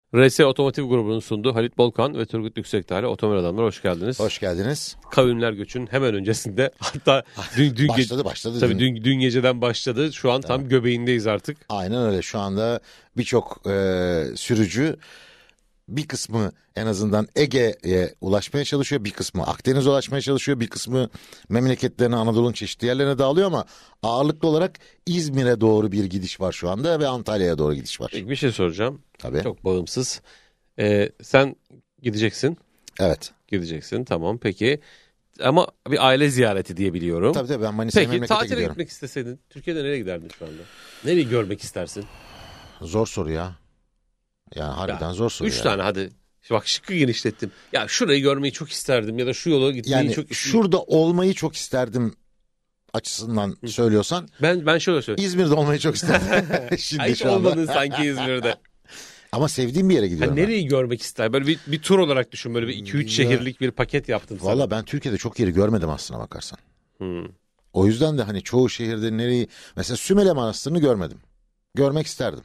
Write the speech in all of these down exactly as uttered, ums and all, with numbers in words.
R S Otomotiv Grubu'nun sunduğu Halit Bolkan ve Turgut Yüksekdağ'la Otomobil Adamlar, hoş geldiniz. Hoş geldiniz. Kavimler göçün hemen öncesinde, hatta dün, dün başladı başladı. Tabii dün, dün geceden başladı. Şu an tam göbeğindeyiz artık. Aynen öyle. Şu anda birçok e, sürücü, bir kısmı en azından Ege'ye ulaşmaya çalışıyor, bir kısmı Akdeniz'e ulaşmaya çalışıyor, bir kısmı memleketlerine, Anadolu'nun çeşitli yerlerine dağılıyor ama ağırlıklı olarak İzmir'e doğru bir gidiş var şu anda ve Antalya'ya doğru gidiş var. Bir şey soracağım. Tabii. Çok bağımsız. Ee, sen gideceksin. Evet. Gideceksin, tamam, peki. Ama bir aile ziyareti diye biliyorum. Tabii tabii, ben Manisa'ya Peki memlekete tatile gidiyorum. gitmek isteseydin Türkiye'de nereye giderdin şu anda? Nereyi görmek istersin? Zor soru ya. Yani harbiden ya, zor soru. Üç ya. tane hadi. Bak, şıkkı genişlettim. Ya şurayı görmeyi çok isterdim ya da şu yola gitmeyi yani çok isterdim. Şurada olmayı çok isterdim açısından Hı. söylüyorsan. Ben ben şöyle söyleyeyim. İzmir'de olmayı çok isterdim. Şimdi hiç şu anda. olmadın sanki İzmir'de. Ama sevdiğim bir yere gidiyorum. Ha, nereyi görmek ister? Böyle bir, bir tur olarak düşün. Böyle bir iki üç şehirlik bir paket yaptın. Valla ben Türkiye'de çok yeri görmedim aslına bakarsan. Hmm. O yüzden de hani çoğu şehirde nereyi... Mesela Sümele Manastırı'nı görmedim. Görmek isterdim.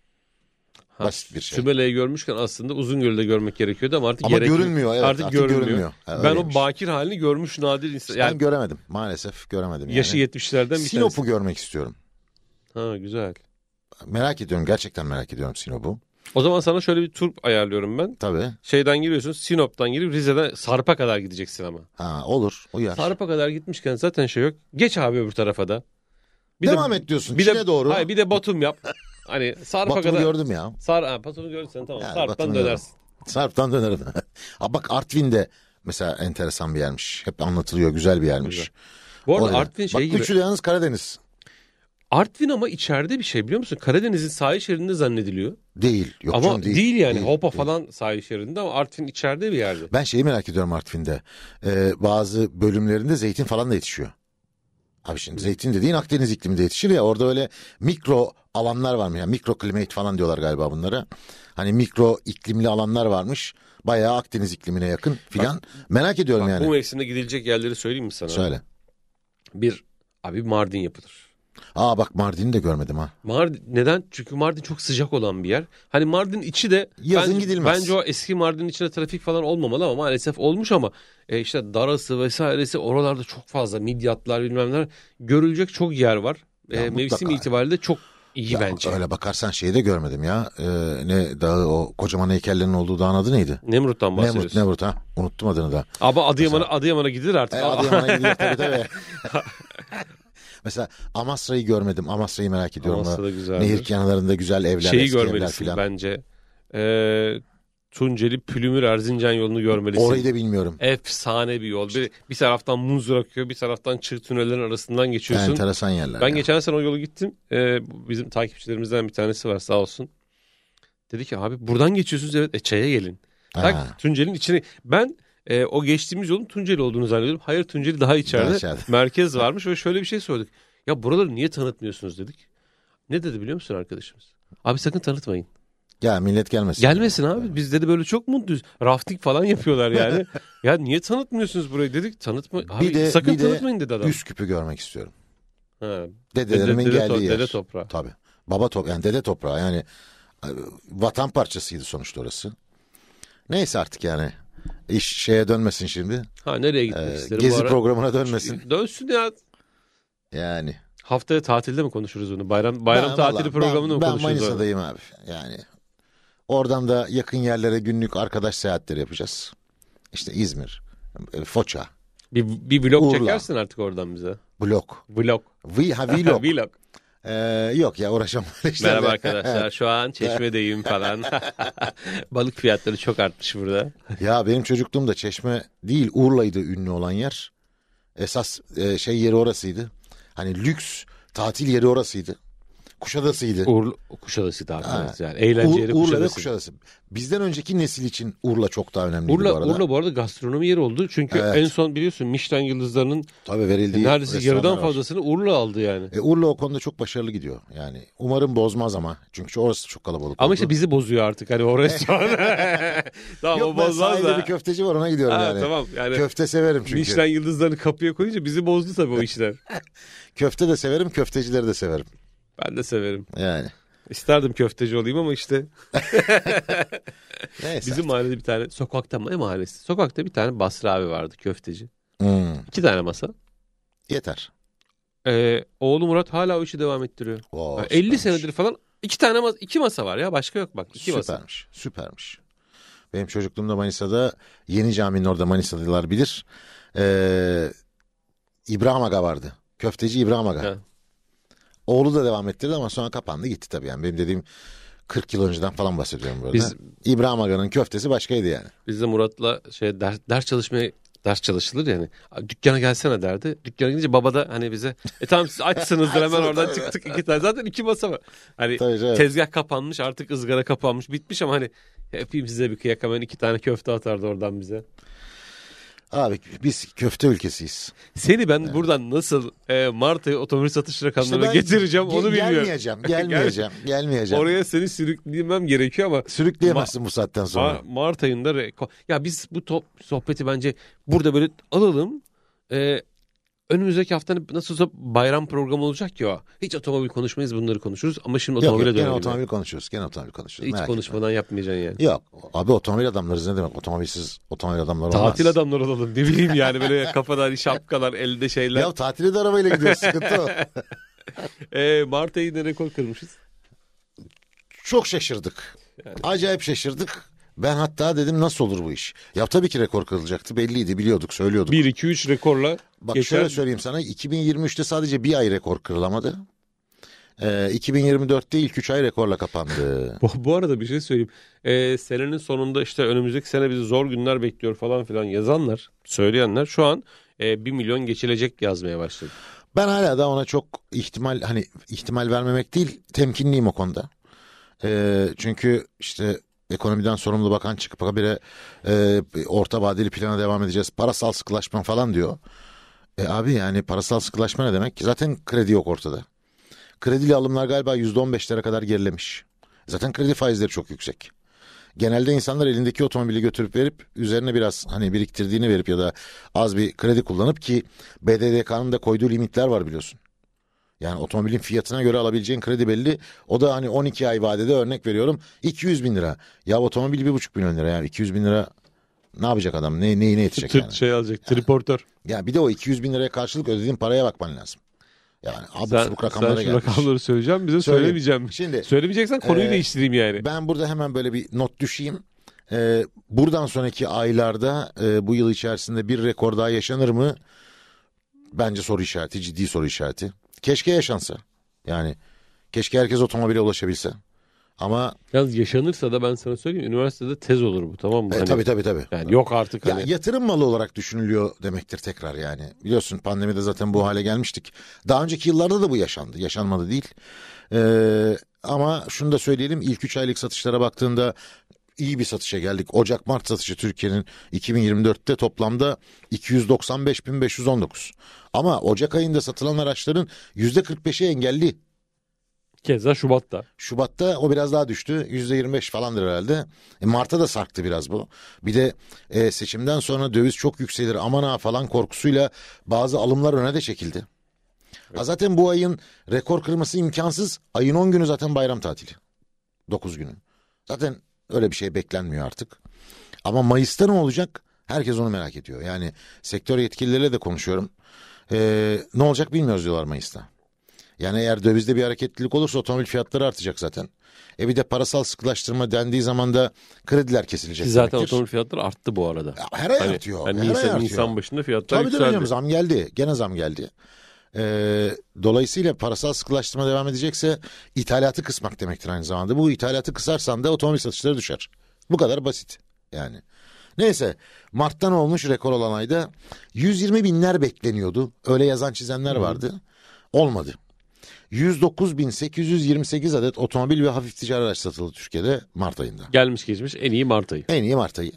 Ha, basit bir şey. Sümele'yi görmüşken aslında Uzungöl'ü görmek gerekiyordu ama artık ama gerekli. görünmüyor. Evet, artık, artık görünmüyor. görünmüyor. Ha, ben öyleymiş. o bakir halini görmüş nadir insan. Yani, ben göremedim. Maalesef göremedim. Yani. Yaşı yetmişlerden bir Sinop'u tanesi. görmek istiyorum. Ha, güzel. Merak ediyorum. Gerçekten merak ediyorum Sinop'u. O zaman sana şöyle bir tur ayarlıyorum ben. Tabii. Şeyden giriyorsun, Sinop'tan girip Rize'den Sarp'a kadar gideceksin ama. Ha, olur. Uyar. Sarp'a kadar gitmişken zaten şey yok. Geç abi öbür tarafa da. Bir Devam de, et diyorsun. Bir Çin'e de, doğru. Hayır, bir de Batum yap. Hani Sarp'a Batum'u kadar. gördüm ya. Sar, ha, Batum'u görürsen tamam. Yani Sarp'tan Batum'u dönersin. gördüm. Sarp'tan dönerim. Ha, bak Artvin'de mesela enteresan bir yermiş. Hep anlatılıyor. Güzel bir yermiş. Güzel. Bu arada Orada. Artvin şey bak, gibi. üçü de yalnız Karadeniz. Artvin ama içeride bir şey, biliyor musun? Karadeniz'in sahil şeridinde zannediliyor. Değil. Yok ama canım, değil, değil. yani. Değil, Hopa değil. falan sahil şeridinde ama Artvin içeride bir yerde. Ben şeyi merak ediyorum Artvin'de. Ee, bazı bölümlerinde zeytin falan da yetişiyor. Abi şimdi Hı. zeytin dediğin Akdeniz ikliminde yetişir ya. Orada öyle mikro alanlar var mı? Yani mikro climate falan diyorlar galiba bunlara. Hani mikro iklimli alanlar varmış. Bayağı Akdeniz iklimine yakın filan. Bak, merak ediyorum bak, yani. Bu mevsimde gidilecek yerleri söyleyeyim mi sana? Söyle. Bir, abi Mardin yapılır. Aa bak, Mardin'i de görmedim ha. Mardin, neden? Çünkü Mardin çok sıcak olan bir yer. Hani Mardin içi de yazın bence, gidilmez. Bence o eski Mardin içinde trafik falan olmamalı ama maalesef olmuş ama e, işte Darası vesairesi, oralarda çok fazla midyatlar bilmem neler, görülecek çok yer var. E, mevsim itibariyle çok iyi ya, bence. Öyle bakarsan şeyi de görmedim ya. Ee, ne dağı, o kocaman heykellerin olduğu dağın adı neydi? Nemrut'tan bahsediyorsun. Nemrut, Nemrut ha. Unuttum adını da. Ama Adıyaman'a Adıyaman'a gidilir artık. E, Adıyaman'a gidilir tabii tabii. Mesela Amasra'yı görmedim. Amasra'yı merak ediyorum. Amasra da güzeldir. Nehir kenarlarında güzel evler, Şeyi eski evler görmelisin filan. bence. Ee, Tunceli Pülümür Erzincan yolunu görmelisin. Orayı da bilmiyorum. Efsane bir yol. Bir, bir taraftan Muzur akıyor, bir taraftan çığ tünellerin arasından geçiyorsun. Enteresan yerler. Ben ya. geçen sene o yolu gittim. Ee, bizim takipçilerimizden bir tanesi var, sağ olsun. Dedi ki abi buradan geçiyorsunuz, evet, e, Çay'a gelin. Tak, Tunceli'nin içine. Ben e, o geçtiğimiz yolun Tunceli olduğunu zannediyorum. Hayır, Tunceli daha içeride. Daha içeride. Merkez varmış ve şöyle bir şey sorduk. Ya buraları niye tanıtmıyorsunuz dedik. Ne dedi biliyor musun arkadaşımız? Abi sakın tanıtmayın. Ya millet gelmesin. Gelmesin abi. Biz dedi böyle çok mutluyuz. Rafting falan yapıyorlar yani. Ya niye tanıtmıyorsunuz burayı dedik. Tanıtma. Abi bir de, sakın bir tanıtmayın dedi adam. Üsküp'ü görmek istiyorum. Ha. Dedelerimin dede, geldiği dede, yer. Dede toprağı. Tabii. Baba toprağı, yani dede toprağı, yani vatan parçasıydı sonuçta orası. Neyse artık yani. İş şeye dönmesin şimdi. Ha, nereye gitmek ee, isterim Gezi bu ara? programına dönmesin. Dönsün ya. Yani. Haftaya tatilde mi konuşuruz bunu? Bayram bayram ben, tatili vallahi, programını ben, mı ben konuşuruz? Ben Manisa'dayım abi. Yani oradan da yakın yerlere günlük arkadaş seyahatleri yapacağız. İşte İzmir, Foça. Bir, bir vlog Urla. çekersin artık oradan bize. Blok. Vlog. V, ha, vlog. Vlog. Ee, yok ya, uğraşamam. Merhaba arkadaşlar, şu an Çeşme'deyim falan. Balık fiyatları çok artmış burada. Ya benim çocukluğumda Çeşme değil, Urla'ydı ünlü olan yer. Esas e, şey yeri orasıydı. Hani lüks tatil yeri orasıydı. Kuşadası'ydı. Urla, Kuşadası'ydı abi. Evet, yani eğlence yeri Urla Kuşadası. ve Kuşadası. Bizden önceki nesil için Urla çok daha önemliydi Urla, bu arada. Urla bu arada gastronomi yeri oldu. Çünkü Evet. en son biliyorsun Michelin yıldızlarının tabii verildiği neredeyse yarıdan var. fazlasını Urla aldı yani. E, Urla o konuda çok başarılı gidiyor. Yani umarım bozmaz ama. Çünkü orası çok kalabalık Ama oldu. işte bizi bozuyor artık hani o restoran. Tamam, Yok, o ben bozmaz sahilde da. bir köfteci var, ona gidiyorum Ha, yani. tamam yani. Köfte severim çünkü. Michelin yıldızlarını kapıya koyunca bizi bozdu tabii o işler. Köfte de severim, köftecileri de severim. Ben de severim. Yani. İsterdim köfteci olayım ama işte. Neyse Bizim artık. mahallede bir tane sokakta mı ne mahallesi? Sokakta bir tane Basri abi vardı köfteci. Hmm, İki tane masa. yeter. Ee, oğlu Murat hala o işi devam ettiriyor. Oo, Yani elli süpermiş. senedir falan iki tane mas- iki masa var ya başka yok bak. İki masa. Süpermiş. Süpermiş. Benim çocukluğumda Manisa'da Yeni Cami'nin orada Manisalılar bilir. Ee, İbrahim Aga vardı. Köfteci İbrahim Aga. Ha. Oğlu da devam ettirdi ama sonra kapandı gitti tabii yani. Benim dediğim kırk yıl önceden falan bahsediyorum burada. Biz- İbrahim Aga'nın köftesi başkaydı yani. Biz de Murat'la şey ders, ders çalışmaya ders çalışılır yani. Dükkana gelsene derdi. Dükkana gidince baba da hani bize e tamam siz açsınızdır hemen oradan Tabii. çıktık iki tane. Zaten iki masa var. Hani Tabii canım. tezgah kapanmış artık ızgara kapanmış bitmiş ama hani yapayım size bir kıyak hemen iki tane köfte atardı oradan bize. Abi biz köfte ülkesiyiz. Seni ben buradan nasıl e, Mart ayı otomobil satış rakamlarına İşte ben getireceğim ge- onu bilmiyorum. Gelmeyeceğim, gelmeyeceğim, gelmeyeceğim. Oraya seni sürükleyemem gerekiyor ama Sürükleyemezsin bu saatten sonra. Ma- Mart ayında reko- ya biz bu top sohbeti bence burada böyle alalım. Ee, önümüzdeki hafta nasıl olsa bayram programı olacak ya. Hiç otomobil konuşmayız bunları konuşuruz ama şimdi Yok otomobile yok gene dönelim. otomobil konuşuyoruz. Gene otomobil konuşuyoruz. Hiç merak konuşmadan yapmayacaksın yani. etme. Yok abi otomobil adamlarız ne demek? Otomobilsiz otomobil adamlar olmaz. Tatil adamlar olalım ne bileyim yani böyle kafadan şapkalar elde şeyler. Ya tatile de arabayla gidiyoruz sıkıntı o. Ee, Mart ayında rekor kırmışız. Çok şaşırdık. Acayip şaşırdık. Ben hatta dedim nasıl olur bu iş? Ya tabii ki rekor kırılacaktı. Belliydi biliyorduk söylüyorduk. bir iki üç rekorla Bak geçen şöyle söyleyeyim sana iki bin yirmi üçte sadece bir ay rekor kırılamadı. Ee, iki bin yirmi dörtte ilk üç ay rekorla kapandı. Bu, bu arada bir şey söyleyeyim. Ee, senenin sonunda işte önümüzdeki sene bizi zor günler bekliyor falan filan yazanlar, söyleyenler şu an e, bir milyon geçilecek yazmaya başladı. Ben hala da ona çok ihtimal hani ihtimal vermemek değil temkinliyim o konuda. Ee, çünkü işte ekonomiden sorumlu bakan çıkıp habire e, orta vadeli plana devam edeceğiz. Parasal sıkılaşma falan diyor. E abi yani parasal sıkılaşma ne demek? Zaten kredi yok ortada. Kredili alımlar galiba yüzde on beşlere kadar gerilemiş. Zaten kredi faizleri çok yüksek. Genelde insanlar elindeki otomobili götürüp verip üzerine biraz hani biriktirdiğini verip ya da az bir kredi kullanıp ki B D D K'nın da koyduğu limitler var biliyorsun. Yani otomobilin fiyatına göre alabileceğin kredi belli. O da hani on iki ay vadede örnek veriyorum iki yüz bin lira. Ya otomobil bir buçuk milyon lira yani iki yüz bin lira ne yapacak adam? Ne, neyine yetecek Tırt yani? şey alacak, triportör. Ya bir de o iki yüz bin liraya karşılık ödediğin paraya bakman lazım. Yani abuk Sen, subuk sen rakamlara şu gelmiş. rakamları söyleyeceğim bize Söyleyeyim. söylemeyeceğim. Şimdi, Söylemeyeceksen konuyu e, değiştireyim yani. Ben burada hemen böyle bir not düşeyim. Ee, buradan sonraki aylarda e, bu yıl içerisinde bir rekor daha yaşanır mı? Bence soru işareti, ciddi soru işareti. Keşke yaşansa. Yani keşke herkes otomobile ulaşabilse. Ama Yalnız yaşanırsa da ben sana söyleyeyim üniversitede tez olur bu tamam mı? e, Hani- tabii tabii tabii. Yani yok artık Ya, hani. yatırım malı olarak düşünülüyor demektir tekrar yani. Biliyorsun pandemide zaten bu hale gelmiştik. Daha önceki yıllarda da bu yaşandı. Yaşanmadı değil. Ee, ama şunu da söyleyelim. İlk üç aylık satışlara baktığında iyi bir satışa geldik. Ocak-Mart satışı Türkiye'nin iki bin yirmi dörtte toplamda iki yüz doksan beş bin beş yüz on dokuz. Ama Ocak ayında satılan araçların yüzde kırk beşi engelli. Keza Şubat'ta. Şubat'ta o biraz daha düştü. yüzde yirmi beş falandır herhalde. E, Mart'a da sarktı biraz bu. Bir de e, seçimden sonra döviz çok yükselir aman ha falan korkusuyla bazı alımlar öne de çekildi. Ha, zaten bu ayın rekor kırması imkansız. Ayın on günü zaten bayram tatili. dokuz günü. Zaten öyle bir şey beklenmiyor artık. Ama Mayıs'ta ne olacak? Herkes onu merak ediyor. Yani sektör yetkilileriyle de konuşuyorum. E, ne olacak bilmiyoruz diyorlar Mayıs'ta. Yani eğer dövizde bir hareketlilik olursa otomobil fiyatları artacak zaten. E bir de parasal sıkılaştırma dendiği zaman da krediler kesilecek. Ki zaten demektir. otomobil fiyatları arttı bu arada. Ya her ay Hani- artıyor. hani her ay Nisan, artıyor. Nisan başında fiyatlar Tabii yükseldi. tabii zam geldi. Gene zam geldi. Ee, dolayısıyla parasal sıkılaştırma devam edecekse ithalatı kısmak demektir aynı zamanda. Bu ithalatı kısarsan da otomobil satışları düşer. Bu kadar basit yani. Neyse Mart'tan olmuş rekor olan ayda yüz yirmi binler bekleniyordu. Öyle yazan çizenler vardı. Olmadı. yüz dokuz bin sekiz yüz yirmi sekiz adet otomobil ve hafif ticari araç satıldı Türkiye'de Mart ayında. Gelmiş geçmiş en iyi Mart ayı. En iyi Mart ayı.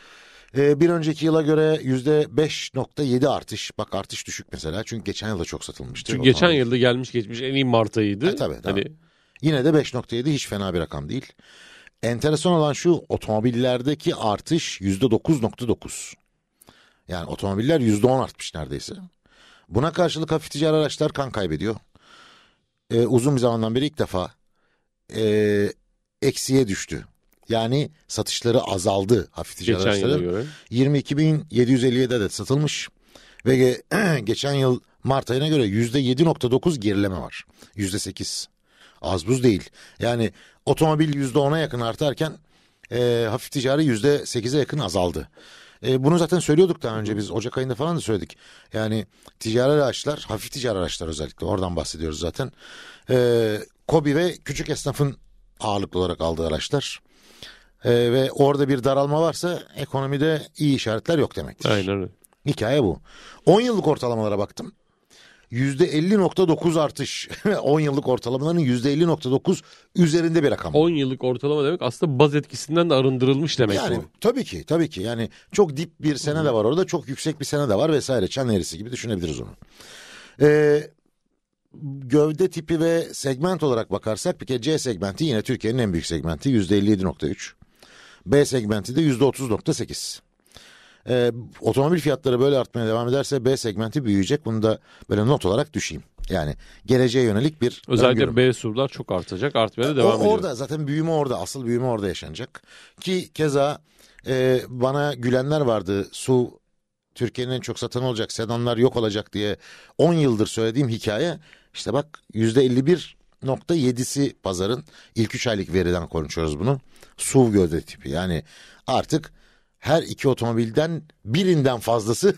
Ee, bir önceki yıla göre yüzde beş nokta yedi artış. Bak artış düşük mesela. Çünkü geçen yılda çok satılmıştı. Çünkü geçen otomobil. yılda gelmiş geçmiş en iyi Mart ayıydı. E, tabii, tabii. Hani Yine de beş nokta yedi hiç fena bir rakam değil. Enteresan olan şu otomobillerdeki artış yüzde dokuz nokta dokuz. Yani otomobiller yüzde on artmış neredeyse. Buna karşılık hafif ticari araçlar kan kaybediyor. Ee, uzun bir zamandan beri ilk defa e, eksiye düştü. Yani satışları azaldı hafif ticari Geçen yıla araçların. göre. yirmi iki bin yedi yüz elli yedi adet satılmış ve ge- geçen yıl Mart ayına göre yüzde yedi nokta dokuz gerileme var. yüzde sekiz. Az buz değil. Yani otomobil yüzde ona yakın artarken e, hafif ticari yüzde sekize yakın azaldı. E, bunu zaten söylüyorduk daha önce, biz Ocak ayında falan da söyledik. Yani ticari araçlar, hafif ticari araçlar özellikle, oradan bahsediyoruz zaten. E, KOBİ ve küçük esnafın ağırlıklı olarak aldığı araçlar. E, ve orada bir daralma varsa ekonomide iyi işaretler yok demektir. Aynen öyle. Hikaye bu. on yıllık ortalamalara baktım. yüzde elli nokta dokuz artış. on yıllık ortalamaların yüzde elli nokta dokuz üzerinde bir rakam. on yıllık ortalama demek aslında baz etkisinden de arındırılmış demek Yani bu. tabii ki tabii ki yani çok dip bir sene de var orada, çok yüksek bir sene de var vesaire, çan eğrisi gibi düşünebiliriz onu. Ee, gövde tipi ve segment olarak bakarsak bir kere C segmenti yine Türkiye'nin en büyük segmenti, yüzde elli yedi nokta üç. B segmenti de yüzde otuz nokta sekiz. Ee, otomobil fiyatları böyle artmaya devam ederse B segmenti büyüyecek. Bunu da böyle not olarak düşeyim. Yani geleceğe yönelik bir Özellikle öngörüm. B S U V'lar çok artacak, artmaya da devam o, ediyor. Orada zaten büyüme orada, asıl büyüme orada yaşanacak. Ki keza e, bana gülenler vardı, S U V Türkiye'nin en çok satanı olacak, sedanlar yok olacak diye on yıldır söylediğim hikaye. İşte bak yüzde elli bir nokta yedisi pazarın, ilk üç aylık veriden konuşuyoruz bunu. S U V gövde tipi, yani artık her iki otomobilden birinden fazlası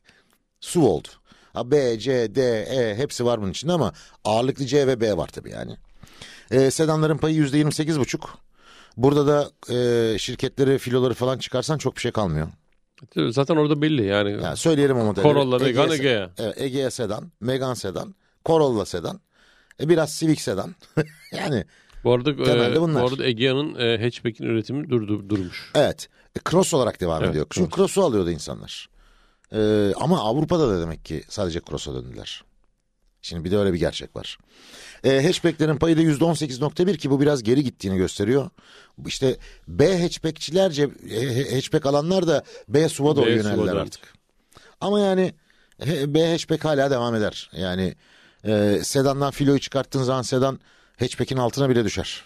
S U V oldu. Ha, B, C, D, E hepsi var bunun içinde ama ağırlıklı C ve B var tabii yani. E, sedanların payı yüzde yirmi sekiz buçuk. Burada da e, şirketleri, filoları falan çıkarsan çok bir şey kalmıyor. Zaten orada belli yani. Yani söyleyelim o modelleri. Corolla, Megane, Egea. Evet, Egea sedan, Megane sedan, Corolla sedan, e, biraz Civic sedan. Yani bu arada, temelde e, bunlar. bu arada Egea'nın e, hatchback'in üretimi durdu, durmuş. Evet. E, Cross olarak devam Evet, ediyor. Çünkü Cross. Cross'u alıyordu insanlar. E, ama Avrupa'da da demek ki sadece Cross'a döndüler. Şimdi bir de öyle bir gerçek var. E, hatchback'lerin payı da yüzde on sekiz nokta bir ki bu biraz geri gittiğini gösteriyor. İşte B hatchback'çilerce e, hatchback alanlar da B S U V'a doğru B S U yöneldiler V'dan. artık. Ama yani he, B hatchback hala devam eder. Yani e, sedandan filoyu çıkarttığın zaman sedan hatchback'in altına bile düşer.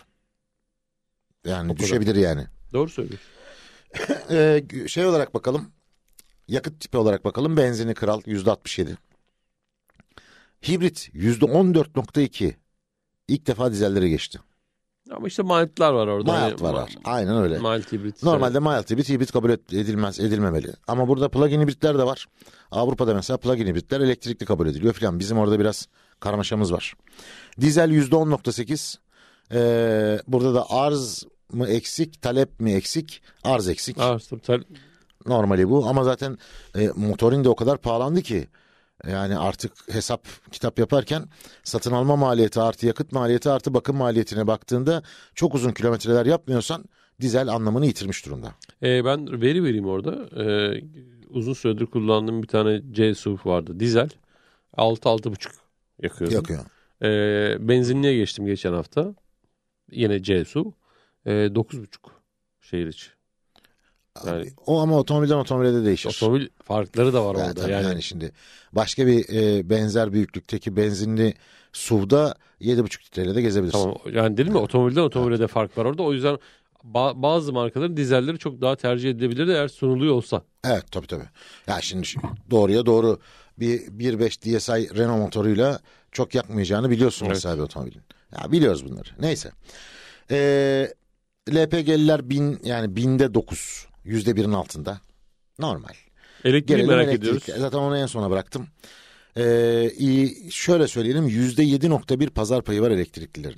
Yani O kadar. düşebilir yani. Doğru söylüyorsun. E, şey olarak bakalım. Yakıt tipi olarak bakalım. Benzini kral yüzde altmış yedi. Hibrit yüzde on dört nokta iki. İlk defa dizelleri geçti. Ama işte mild'lar var orada. Mild var, var. Aynen öyle. Mild hibrit. Normalde mild hibrit, hibrit kabul edilmez, edilmemeli. Ama burada plug-in hibritler de var. Avrupa'da mesela plug-in hibritler elektrikli kabul ediliyor falan. Bizim orada biraz karmaşamız var. Dizel yüzde on nokta sekiz. Ee, burada da arz mı eksik, talep mi eksik? Arz eksik. Arz, tabii. Normali bu ama zaten e, motorin de o kadar pahalandı ki. Yani artık hesap kitap yaparken satın alma maliyeti artı yakıt maliyeti artı bakım maliyetine baktığında çok uzun kilometreler yapmıyorsan dizel anlamını yitirmiş durumda. Ee, ben veri vereyim orada. Ee, uzun süredir kullandığım bir tane C S U V vardı. Dizel. altı altı buçuk yakıyordum. Yakıyor. Ee, benzinliğe geçtim geçen hafta. Yine C S U V. Ee, dokuz buçuk şehir içi. Yani, o ama otomobilden otomobile de değişir. otomobil farkları da var Yani orada. tabii Yani, yani şimdi başka bir e, benzer büyüklükteki benzinli S U V'da yedi buçuk litreyle de gezebilirsin. tamam. Yani dedim ya, otomobilden otomobile de fark var orada. O yüzden ba- bazı markaların dizelleri çok daha tercih edilebilir eğer sunuluyor olsa. Evet tabii tabii. Ya şimdi şu- doğruya doğru bir bir nokta beş D S i Renault motoruyla çok yakmayacağını biliyorsun Evet. mesela bir otomobilin. Ya biliyoruz bunları. Neyse. Ee, L P G'liler bin, yani binde dokuz. Yüzde birin altında. Normal. Elektriği Gelelim merak elektrik. ediyoruz. Zaten onu en sona bıraktım. Ee, iyi, şöyle söyleyelim, yüzde yedi nokta bir pazar payı var elektriklilerin.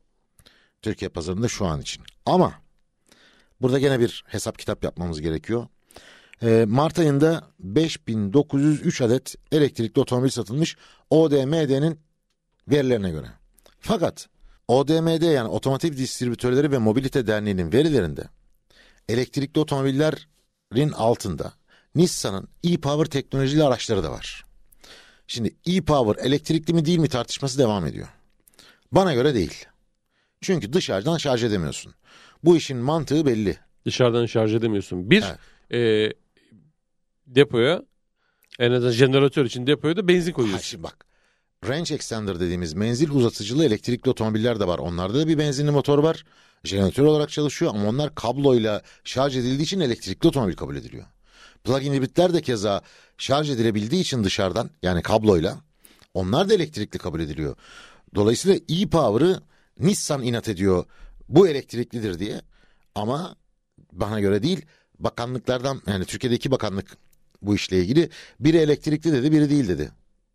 Türkiye pazarında şu an için. Ama burada gene bir hesap kitap yapmamız gerekiyor. Ee, Mart ayında beş bin dokuz yüz üç adet elektrikli otomobil satılmış O D M D'nin verilerine göre. Fakat O D M D yani Otomotiv Distribütörleri ve Mobilite Derneği'nin verilerinde elektrikli otomobillerin altında Nissan'ın e-Power teknolojili araçları da var. Şimdi e-Power elektrikli mi değil mi tartışması devam ediyor. Bana göre değil. Çünkü dışarıdan şarj edemiyorsun. Bu işin mantığı belli. Dışarıdan şarj edemiyorsun. Bir, Evet. e, depoya, en azından jeneratör için depoya da benzin Ha, koyuyorsun. şimdi bak, range extender dediğimiz menzil uzatıcılı elektrikli otomobiller de var. Onlarda da bir benzinli motor var. Jeneratör olarak çalışıyor ama onlar kabloyla şarj edildiği için elektrikli otomobil kabul ediliyor. Plug-in hibritler de keza şarj edilebildiği için dışarıdan, yani kabloyla, onlar da elektrikli kabul ediliyor. Dolayısıyla e-Power'ı Nissan inat ediyor bu elektriklidir diye, ama bana göre değil, bakanlıklardan, yani Türkiye'de iki bakanlık bu işle ilgili, biri elektrikli dedi, biri değil dedi.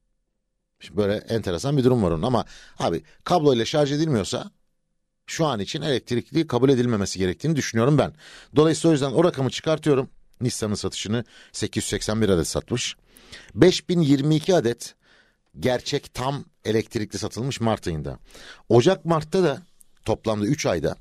Şimdi böyle enteresan bir durum var onun, ama abi kabloyla şarj edilmiyorsa şu an için elektrikli kabul edilmemesi gerektiğini düşünüyorum ben. Dolayısıyla o yüzden o rakamı çıkartıyorum. Nissan'ın satışını sekiz yüz seksen bir adet satmış. beş bin yirmi iki adet gerçek tam elektrikli satılmış Mart ayında. Ocak-Mart'ta da toplamda üç ayda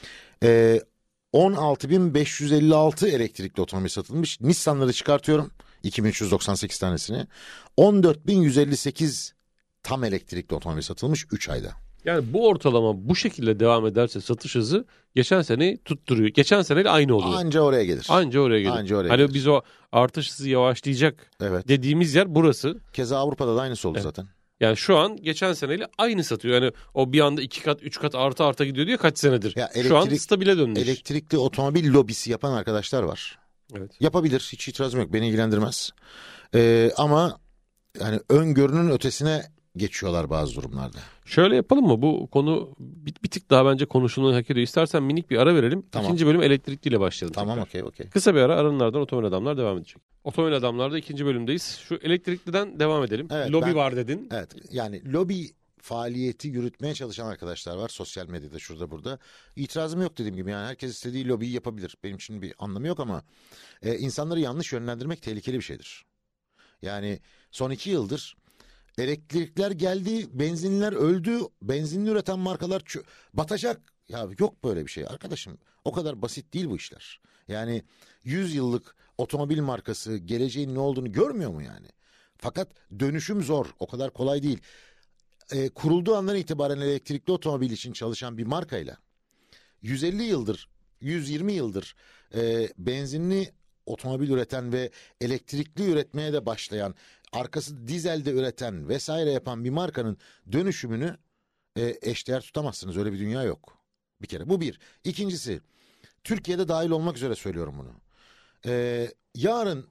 e, on altı bin beş yüz elli altı elektrikli otomobil satılmış. Nissan'ları çıkartıyorum, iki bin üç yüz doksan sekiz tanesini. on dört bin yüz elli sekiz tam elektrikli otomobil satılmış üç ayda. Yani bu ortalama bu şekilde devam ederse satış hızı geçen seneyi tutturuyor. Geçen seneyle aynı oluyor. Anca oraya gelir. Anca oraya gelir. Anca oraya hani gelir. biz o artış hızı yavaşlayacak Evet. dediğimiz yer burası. Keza Avrupa'da da aynısı oldu evet. zaten. Yani şu an geçen seneyle aynı satıyor. Yani o bir anda iki kat, üç kat arta arta gidiyor diyor kaç senedir. Ya elektrik, şu an stabile dönmüş. Elektrikli otomobil lobisi yapan arkadaşlar var. Evet. Yapabilir. Hiç itirazım yok. Beni ilgilendirmez. Ee, ama yani öngörünün ötesine geçiyorlar bazı durumlarda. Şöyle yapalım mı? Bu konu bir, bir tık daha bence konuşulmayı hak ediyor. İstersen minik bir ara verelim. Tamam. İkinci bölüm elektrikliyle başlayalım. Tamam, okey, okey. Kısa bir ara, aranlardan Otomobil Adamlar devam edecek. Otomobil Adamlar'da ikinci bölümdeyiz. Şu elektrikliden devam edelim. Evet, lobi ben, var dedin. Evet, yani lobi faaliyeti yürütmeye çalışan arkadaşlar var. Sosyal medyada, şurada burada. İtirazım yok dediğim gibi. Yani herkes istediği lobiyi yapabilir. Benim için bir anlamı yok, ama e, insanları yanlış yönlendirmek tehlikeli bir şeydir. Yani son iki yıldır elektrikler geldi, benzinler öldü, benzinli üreten markalar ç- batacak. Ya yok böyle bir şey arkadaşım. O kadar basit değil bu işler. Yani yüz yıllık otomobil markası geleceğin ne olduğunu görmüyor mu yani? Fakat dönüşüm zor, o kadar kolay değil. E, kurulduğu andan itibaren elektrikli otomobil için çalışan bir markayla yüz elli yıldır, yüz yirmi yıldır e, benzinli otomobil üreten ve elektrikli üretmeye de başlayan, arkası dizelde üreten vesaire yapan bir markanın dönüşümünü e, eşdeğer tutamazsınız. Öyle bir dünya yok. Bir kere bu bir. İkincisi, Türkiye'de dahil olmak üzere söylüyorum bunu. E, yarın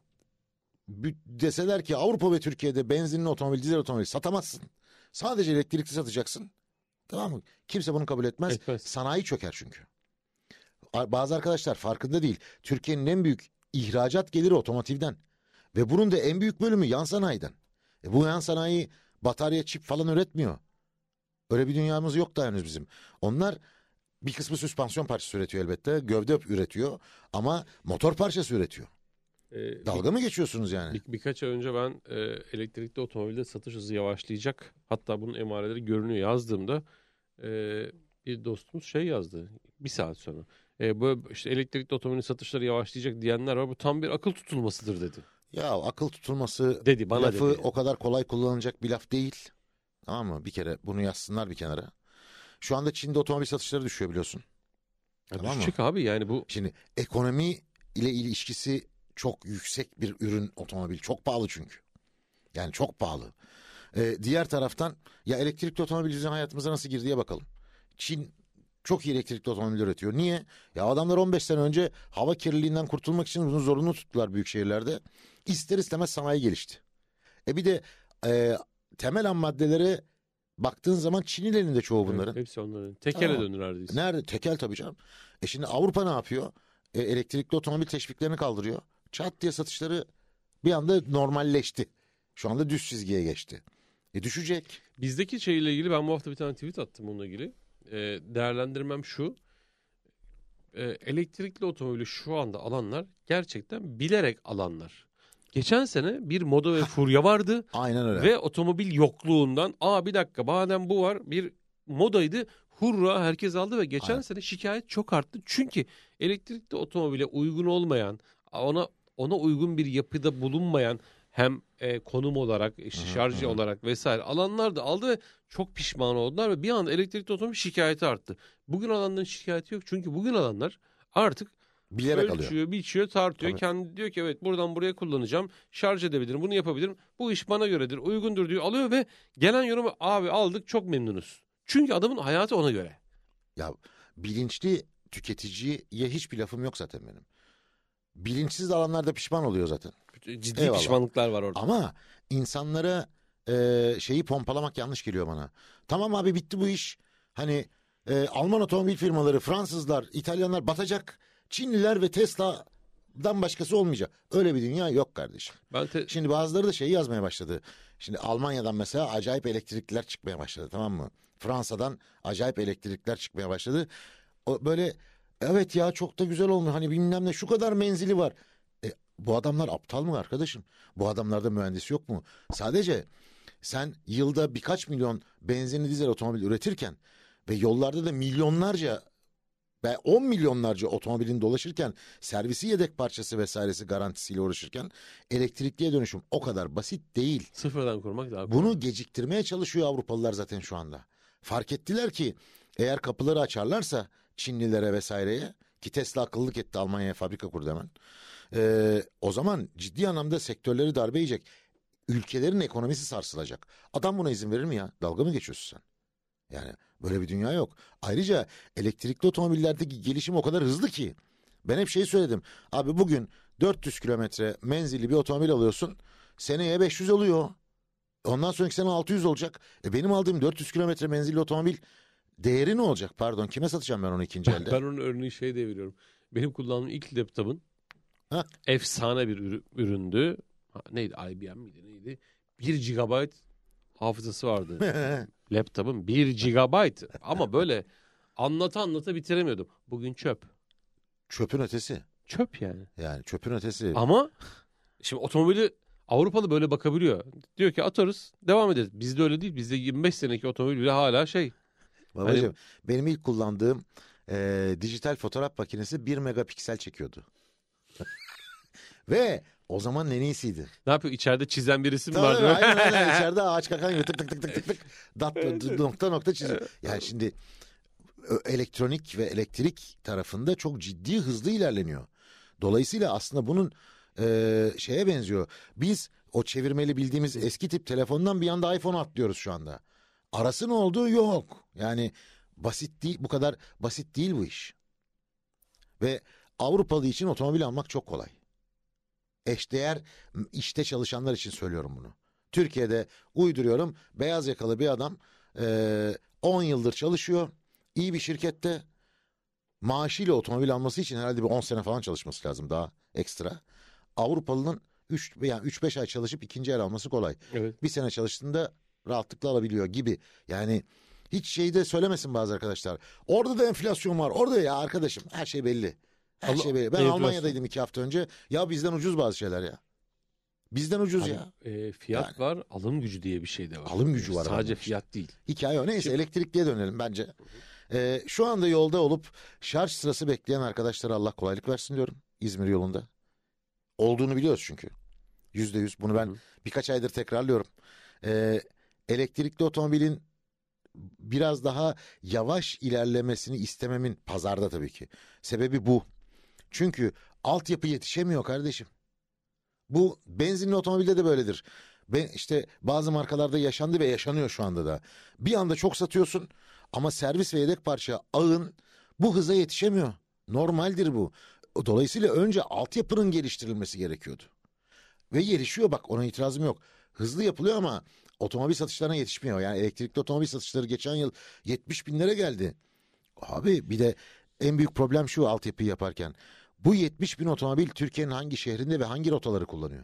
deseler ki Avrupa ve Türkiye'de benzinli otomobil, dizel otomobil satamazsın. Sadece elektrikli satacaksın. Tamam mı? Kimse bunu kabul etmez. Etmez. Sanayi çöker çünkü. Bazı arkadaşlar farkında değil. Türkiye'nin en büyük ihracat geliri otomotivden. Ve bunun da en büyük bölümü yan sanayiden. E bu yan sanayi batarya, çip falan üretmiyor. Öyle bir dünyamız yok da henüz bizim. Onlar bir kısmı süspansiyon parçası üretiyor elbette. Gövde üretiyor ama motor parçası üretiyor. Ee, Dalga bir, mı geçiyorsunuz yani? Bir, birkaç ay önce ben e, elektrikli otomobilde satış hızı yavaşlayacak. Hatta bunun emareleri görünüyor yazdığımda e, bir dostumuz şey yazdı bir saat sonra. E, böyle işte elektrikli otomobilin satışları yavaşlayacak diyenler var. Bu tam bir akıl tutulmasıdır dedi. Ya akıl tutulması dedi, bana lafı dedi. O kadar kolay kullanılacak bir laf değil. Tamam mı? Bir kere bunu yazsınlar bir kenara. Şu anda Çin'de otomobil satışları düşüyor biliyorsun. Ya tamam düşecek mı? abi yani bu. Şimdi ekonomi ile ilişkisi çok yüksek bir ürün otomobil. Çok pahalı çünkü. Yani çok pahalı. Ee, diğer taraftan ya elektrikli otomobil bizim hayatımıza nasıl girdiye bakalım. Çin çok iyi elektrikli otomobil üretiyor. Niye? Ya adamlar on beş sene önce hava kirliliğinden kurtulmak için bunu zorunlu tuttular büyük şehirlerde. İster istemez sanayi gelişti. E bir de e, temel ham maddelere baktığın zaman Çin'in elinde çoğu bunların. Evet, hepsi onların. Tekele tamam. dönür neredeyse. Nerede? Tekel tabii canım. E şimdi Avrupa ne yapıyor? E, elektrikli otomobil teşviklerini kaldırıyor. Çat diye satışları bir anda normalleşti. Şu anda düz çizgiye geçti. E düşecek. Bizdeki şeyle ilgili ben bu hafta bir tane tweet attım onunla ilgili. E, değerlendirmem şu. E, elektrikli otomobili şu anda alanlar gerçekten bilerek alanlar. Geçen sene bir moda ve furya vardı. Aynen öyle. Ve otomobil yokluğundan aa bir dakika madem bu var bir modaydı. Hurra herkes aldı ve geçen Aynen. sene şikayet çok arttı. Çünkü elektrikli otomobile uygun olmayan, ona ona uygun bir yapıda bulunmayan hem e, konum olarak, işte şarj hı. olarak vesaire alanlar da aldı ve çok pişman oldular ve bir anda elektrikli otomobil şikayeti arttı. Bugün alanların şikayeti yok çünkü bugün alanlar artık Bilerek ölçüyor, alıyor. biçiyor, tartıyor. Tabii. Kendi diyor ki evet buradan buraya kullanacağım. Şarj edebilirim, bunu yapabilirim. Bu iş bana göredir, uygundur diyor. Alıyor ve gelen yorumu abi aldık çok memnunuz. Çünkü adamın hayatı ona göre. Ya bilinçli tüketiciye hiçbir lafım yok zaten benim. Bilinçsiz alanlarda pişman oluyor zaten. Ciddi Eyvallah. pişmanlıklar var orada. Ama insanlara e, şeyi pompalamak yanlış geliyor bana. Tamam abi bitti bu iş. Hani e, Alman otomobil firmaları, Fransızlar, İtalyanlar batacak. Çinliler ve Tesla'dan başkası olmayacak. Öyle bir dünya yok kardeşim. Ben te- Şimdi bazıları da şeyi yazmaya başladı. Şimdi Almanya'dan mesela acayip elektrikler çıkmaya başladı, tamam mı? Fransa'dan acayip elektrikler çıkmaya başladı. O böyle evet ya çok da güzel olmuş. Hani bilmem ne şu kadar menzili var. E, bu adamlar aptal mı arkadaşım? Bu adamlarda mühendis yok mu? Sadece sen yılda birkaç milyon benzinli dizel otomobil üretirken ve yollarda da milyonlarca ve on milyonlarca otomobilin dolaşırken, servisi, yedek parçası vesairesi garantisiyle uğraşırken elektrikliye dönüşüm o kadar basit değil. sıfırdan kurmak daha kolay. Bunu geciktirmeye çalışıyor Avrupalılar zaten şu anda. Fark ettiler ki eğer kapıları açarlarsa Çinlilere vesaireye, ki Tesla akıllılık etti, Almanya'ya fabrika kurdu hemen. Ee, o zaman ciddi anlamda sektörleri darbe yiyecek. Ülkelerin ekonomisi sarsılacak. Adam buna izin verir mi ya? Dalga mı geçiyorsun sen? Yani böyle bir dünya yok. Ayrıca elektrikli otomobillerdeki gelişim o kadar hızlı ki. Ben hep şey söyledim. Abi bugün dört yüz kilometre menzilli bir otomobil alıyorsun. Seneye beş yüz oluyor. Ondan sonraki sene altı yüz olacak. E benim aldığım dört yüz kilometre menzilli otomobil değeri ne olacak? Pardon, kime satacağım ben onu ikinci elde? Ben onun örneği şey de veriyorum. Benim kullandığım ilk laptopun Ha? efsane bir ürü- üründü. Ha, neydi? I B M miydi? Neydi? bir gigabayt hafızası vardı. Laptopun bir gigabayt. Ama böyle anlata anlata bitiremiyordum. Bugün çöp. Çöpün ötesi. Çöp yani. Yani çöpün ötesi. Ama şimdi otomobili Avrupalı böyle bakabiliyor. Diyor ki atarız, devam ederiz. Bizde öyle değil. Bizde yirmi beş seneki otomobil bile hala şey. Babacığım, Hani- benim ilk kullandığım e, dijital fotoğraf makinesi bir megapiksel çekiyordu. Ve o zaman en iyisiydi. Ne yapıyor? İçeride çizen birisi mi Tabii, vardı? aynen öyle. İçeride ağaç kakan gibi tık tık tık tık tık tık dat, nokta nokta çiziyor. Yani şimdi ö- elektronik ve elektrik tarafında çok ciddi hızlı ilerleniyor. Dolayısıyla aslında bunun e, şeye benziyor. Biz o çevirmeli bildiğimiz eski tip telefondan bir anda iPhone'a atlıyoruz şu anda. Arası ne olduğu yok. Yani basit değil, bu kadar basit değil bu iş. Ve Avrupalı için otomobil almak çok kolay. Eşdeğer işte çalışanlar için söylüyorum bunu. Türkiye'de uyduruyorum, beyaz yakalı bir adam e, on yıldır çalışıyor. İyi bir şirkette, maaşıyla otomobil alması için herhalde bir on sene falan çalışması lazım daha ekstra. Avrupalının üç yani üç beş ay çalışıp ikinci el alması kolay. Evet. Bir sene çalıştığında rahatlıkla alabiliyor gibi. Yani hiç şeyi de söylemesin bazı arkadaşlar. Orada da enflasyon var. Orada ya arkadaşım her şey belli. Her Allah- şey belli. Ben enflasyon. Almanya'daydım iki hafta önce. Ya bizden ucuz bazı şeyler ya. Bizden ucuz Abi, ya. e, fiyat Yani. var, alım gücü diye bir şey de var. Alım gücü var Sadece adamın işte. fiyat değil. Hikaye o. Neyse Şimdi- elektrikliye dönelim bence. Ee, şu anda yolda olup şarj sırası bekleyen arkadaşlara Allah kolaylık versin diyorum. İzmir yolunda. Olduğunu biliyoruz çünkü. Yüzde yüz. Bunu ben Hı hı. birkaç aydır tekrarlıyorum. Ee, elektrikli otomobilin biraz daha yavaş ilerlemesini istememin, pazarda tabii ki, sebebi bu. Çünkü altyapı yetişemiyor kardeşim. Bu benzinli otomobilde de böyledir. Ben işte bazı markalarda yaşandı ve yaşanıyor şu anda da. Bir anda çok satıyorsun ama servis ve yedek parça ağın bu hıza yetişemiyor. Normaldir bu. Dolayısıyla önce altyapının geliştirilmesi gerekiyordu. Ve gelişiyor, bak, ona itirazım yok. Hızlı yapılıyor ama otomobil satışlarına yetişmiyor. Yani elektrikli otomobil satışları geçen yıl yetmiş binlere geldi. Abi bir de en büyük problem şu altyapıyı yaparken. Bu yetmiş bin otomobil Türkiye'nin hangi şehrinde ve hangi rotaları kullanıyor?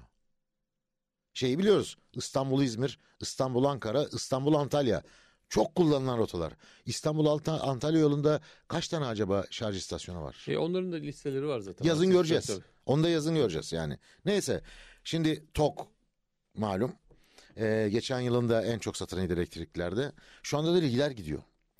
Şeyi biliyoruz. İstanbul İzmir, İstanbul Ankara, İstanbul Antalya. Çok kullanılan rotalar. İstanbul Anta- Antalya yolunda kaç tane acaba şarj istasyonu var? E, onların da listeleri var zaten. Yazın Artık göreceğiz. tabii. Onu da yazın göreceğiz yani. Neyse. Şimdi TOG malum. Ee, geçen yılın da en çok satılan elektriklerde. Şu anda da ilgiler gidiyor.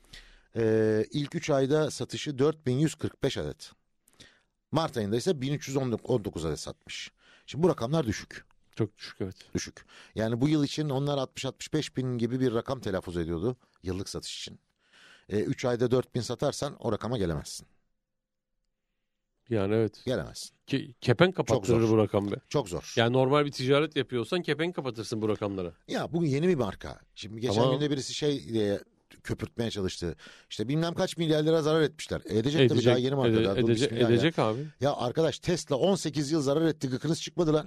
Ee, ilk üç ayda satışı dört bin yüz kırk beş adet. Mart ayında ise bin üç yüz on dokuz adet satmış. Şimdi bu rakamlar düşük. Çok düşük, evet. Düşük. Yani bu yıl için onlar altmış altmış beş bin gibi bir rakam telaffuz ediyordu yıllık satış için. üç ayda dört bin satarsan o rakama gelemezsin. Yani evet. Gelemezsin. Ke- kepenk kapattırır Çok zor. bu rakam be. Çok zor. Yani normal bir ticaret yapıyorsan kepenk kapatırsın bu rakamlara. Ya bugün yeni bir marka. Şimdi geçen Tamam. günde birisi şey diye köpürtmeye çalıştı. İşte bilmem kaç milyar lira zarar etmişler. E edecek, Edecek, tabii, daha yeni marka. ede- Daha dur, edecek, bismillah ya. edecek abi. Ya arkadaş, Tesla on sekiz yıl zarar etti. Gıkınız çıkmadı lan.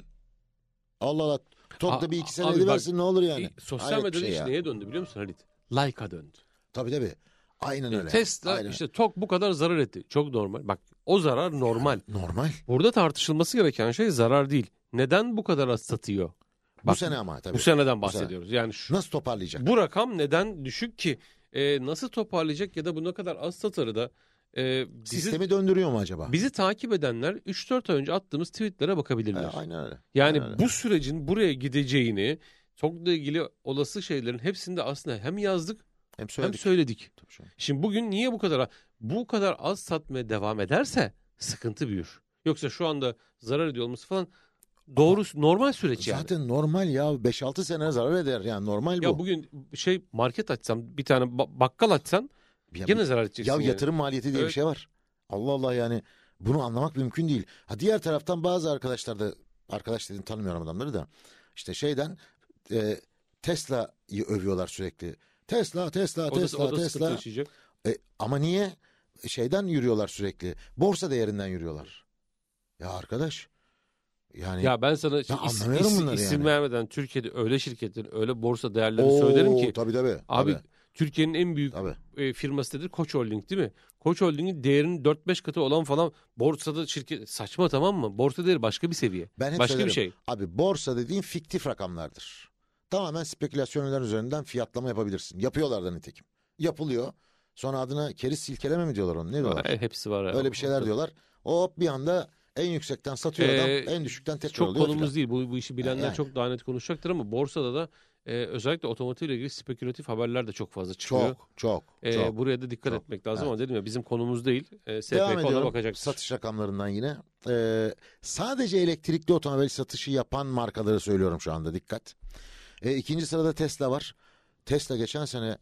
Allah Allah. Tok'ta bir iki sene Abi bak, ediversin ne olur yani. e, Sosyal Hayret bir medyada şey iş ya. neye döndü biliyor musun Halit? Like'a döndü. Tabii tabii. Aynen öyle. Tesla Aynen. işte Tok bu kadar zarar etti. Çok normal. Bak o zarar normal. Normal. Burada tartışılması gereken şey zarar değil. Neden bu kadar az satıyor? Bu Bak, sene ama tabii. Bu seneden Bu bahsediyoruz. Yani şu, Nasıl toparlayacak? bu rakam neden düşük ki? E, nasıl toparlayacak ya da bu ne kadar az satarı da e, bizi, Sistemi döndürüyor mu acaba? bizi takip edenler üç dört ay önce attığımız tweetlere bakabilirler. E, aynen öyle. Yani Aynen öyle. bu sürecin buraya gideceğini, Tok'la ilgili olası şeylerin hepsinde aslında hem yazdık Hem hem söyledik. söyledik. Tabii şu an. Şimdi bugün niye bu kadar bu kadar az satmaya devam ederse sıkıntı büyür. Yoksa şu anda zarar ediyor olması falan doğru normal süreç yani. Zaten normal ya. beş altı sene zarar eder. Yani normal bu. Ya bugün şey market açsan bir tane ba- bakkal açsan Ya, gene zarar edeceksin. ya yani. yatırım maliyeti diye Evet. bir şey var. Allah Allah, yani bunu anlamak mümkün değil. Ha, diğer taraftan bazı arkadaşlar da, arkadaş dediğim tanımıyorum adamları da, işte şeyden e, Tesla'yı övüyorlar sürekli. Tesla, Tesla, O da, Tesla, o da sıkıntı Tesla. yaşayacak. E, ama niye? Şeyden yürüyorlar sürekli. Borsa değerinden yürüyorlar. Ya arkadaş, yani Ya ben sana şimdi is- anlamıyorum is- bunları isim yani. vermeden Türkiye'de öyle şirketlerin öyle borsa değerlerini Oo, söylerim ki. tabii tabii. Abi tabii, Türkiye'nin en büyük tabii. e, firması nedir? Koç Holding değil mi? Koç Holding'in değerinin dört beş katı olan falan borsada şirket saçma, tamam mı? Borsa değeri başka bir seviye. Ben hep Başka söylerim. bir şey. Abi borsa dediğin fiktif rakamlardır. Tamamen spekülasyonlar üzerinden fiyatlama yapabilirsin. Yapıyorlar da nitekim. Yapılıyor. Sonra adına keriz silkeleme mi diyorlar onu? Ne diyorlar? Ha, hepsi var. ya. Öyle bir şeyler diyorlar. O bir anda en yüksekten satıyor adam, Ee, en düşükten tekrar Çok alıyor konumuz filan. değil. Bu, bu işi bilenler Yani. çok daha net konuşacaktır ama borsada da e, özellikle otomotivle ilgili spekülatif haberler de çok fazla çıkıyor. Çok, çok, E, çok. buraya da dikkat çok. etmek lazım Evet. ama dedim ya bizim konumuz değil. E, S Devam P K ona ediyorum bakacaktır. satış rakamlarından yine. Ee, sadece elektrikli otomobil satışı yapan markaları söylüyorum şu anda, dikkat. Ee, ikinci sırada Tesla var. Tesla geçen sene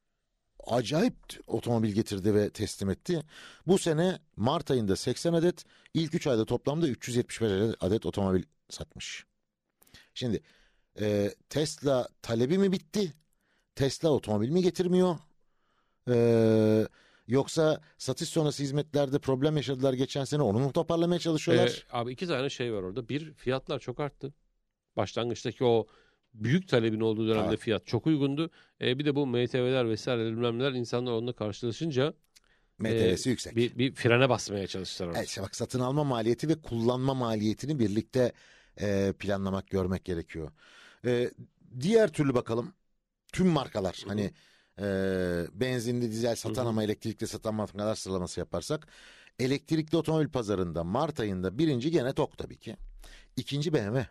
acayip otomobil getirdi ve teslim etti. Bu sene Mart ayında seksen adet, ilk üç ayda toplamda üç yüz yetmiş beş adet otomobil satmış. Şimdi e, Tesla talebi mi bitti? Tesla otomobil mi getirmiyor? Ee, yoksa satış sonrası hizmetlerde problem yaşadılar geçen sene, onu mu toparlamaya çalışıyorlar? E, abi iki tane şey var orada. Bir, fiyatlar çok arttı. Başlangıçtaki o büyük talebin olduğu dönemde Evet. fiyat çok uygundu. E, bir de bu M T V'ler vesaire bilmem neler insanlar onunla karşılaşınca M T V'si e, yüksek. bir, bir frene basmaya çalıştılar orada. Evet, işte bak, satın alma maliyeti ve kullanma maliyetini birlikte e, planlamak, görmek gerekiyor. E, diğer türlü bakalım. Tüm markalar, Hı hı. hani e, benzinli, dizel satan Hı hı. ama elektrikli satan markalar sıralaması yaparsak, elektrikli otomobil pazarında Mart ayında birinci gene Tok tabii ki. İkinci B M W.